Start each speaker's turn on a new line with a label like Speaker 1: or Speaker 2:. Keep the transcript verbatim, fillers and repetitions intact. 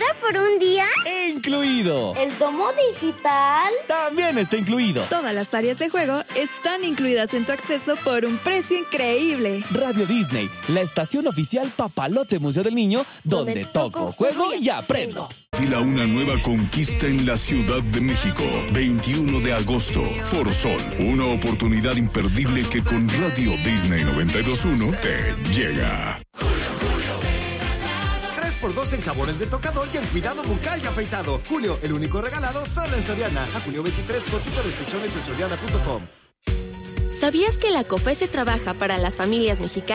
Speaker 1: por un día?
Speaker 2: ¡Incluido!
Speaker 1: ¿El domo digital?
Speaker 2: También está incluido.
Speaker 3: Todas las áreas de juego están incluidas en tu acceso por un precio increíble.
Speaker 2: Radio Disney, la estación oficial Papalote Museo del Niño, donde, donde toco, juego y aprendo.
Speaker 4: Fila una nueva conquista en la Ciudad de México. veintiuno de agosto, Foro Sol. Una oportunidad imperdible que con Radio Disney noventa y dos punto uno te llega.
Speaker 5: tres por dos en jabones de tocador y en cuidado bucal y afeitado. Julio, el único regalado solo en Soriana. A julio veintitrés, consulta restricciones en soriana punto com.
Speaker 6: ¿Sabías que la COFESE trabaja para las familias mexicanas?